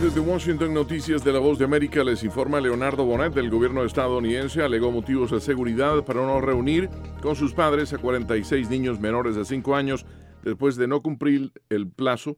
Desde Washington, Noticias de la Voz de América, les informa Leonardo Bonet. El gobierno estadounidense alegó motivos de seguridad para no reunir con sus padres a 46 niños menores de 5 años después de no cumplir el plazo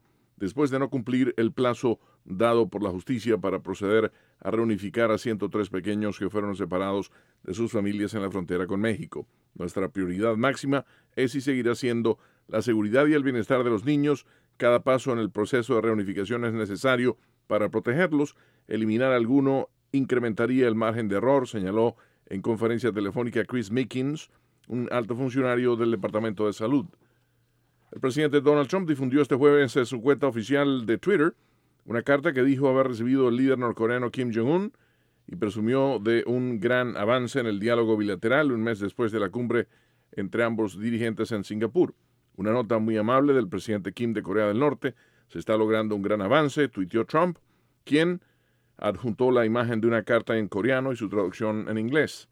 dado por la justicia para proceder a reunificar a 103 pequeños que fueron separados de sus familias en la frontera con México. Nuestra prioridad máxima es y seguirá siendo la seguridad y el bienestar de los niños. Cada paso en el proceso de reunificación es necesario para protegerlos. Eliminar alguno incrementaría el margen de error, señaló en conferencia telefónica Chris Mickens, un alto funcionario del Departamento de Salud. El presidente Donald Trump difundió este jueves en su cuenta oficial de Twitter una carta que dijo haber recibido el líder norcoreano Kim Jong-un y presumió de un gran avance en el diálogo bilateral un mes después de la cumbre entre ambos dirigentes en Singapur. Una nota muy amable del presidente Kim de Corea del Norte. Se está logrando un gran avance, tuiteó Trump, quien adjuntó la imagen de una carta en coreano y su traducción en inglés.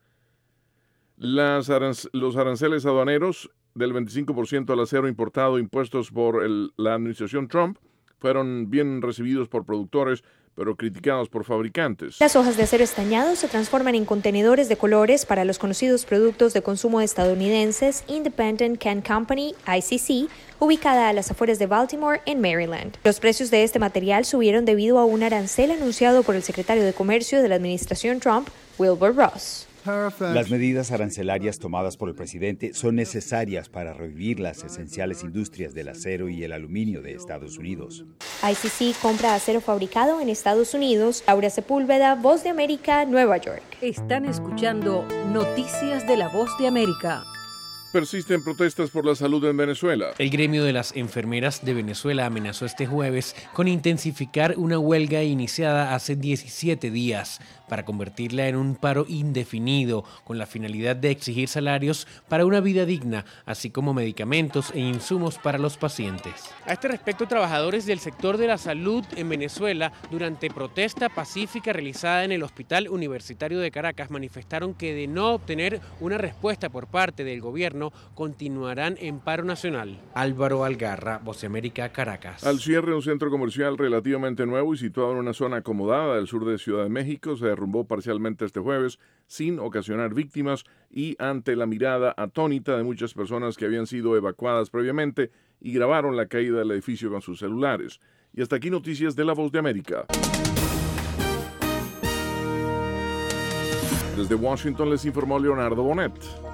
Los aranceles aduaneros del 25% al acero importado impuestos por la administración Trump fueron bien recibidos por productores, pero criticados por fabricantes. Las hojas de acero estañado se transforman en contenedores de colores para los conocidos productos de consumo estadounidenses Independent Can Company, ICC, ubicada a las afueras de Baltimore, en Maryland. Los precios de este material subieron debido a un arancel anunciado por el secretario de Comercio de la administración Trump, Wilbur Ross. Las medidas arancelarias tomadas por el presidente son necesarias para revivir las esenciales industrias del acero y el aluminio de Estados Unidos. ICC compra acero fabricado en Estados Unidos. Laura Sepúlveda, Voz de América, Nueva York. Están escuchando Noticias de la Voz de América. Persisten protestas por la salud en Venezuela. El gremio de las enfermeras de Venezuela amenazó este jueves con intensificar una huelga iniciada hace 17 días para convertirla en un paro indefinido con la finalidad de exigir salarios para una vida digna, así como medicamentos e insumos para los pacientes. A este respecto, trabajadores del sector de la salud en Venezuela, durante protesta pacífica realizada en el Hospital Universitario de Caracas, manifestaron que de no obtener una respuesta por parte del gobierno, continuarán en paro nacional. Álvaro Algarra, Voz de América, Caracas. Al cierre de un centro comercial relativamente nuevo y situado en una zona acomodada del sur de Ciudad de México, se derrumbó parcialmente este jueves sin ocasionar víctimas y ante la mirada atónita de muchas personas que habían sido evacuadas previamente y grabaron la caída del edificio con sus celulares. Y hasta aquí Noticias de la Voz de América. Desde Washington les informó Leonardo Bonet.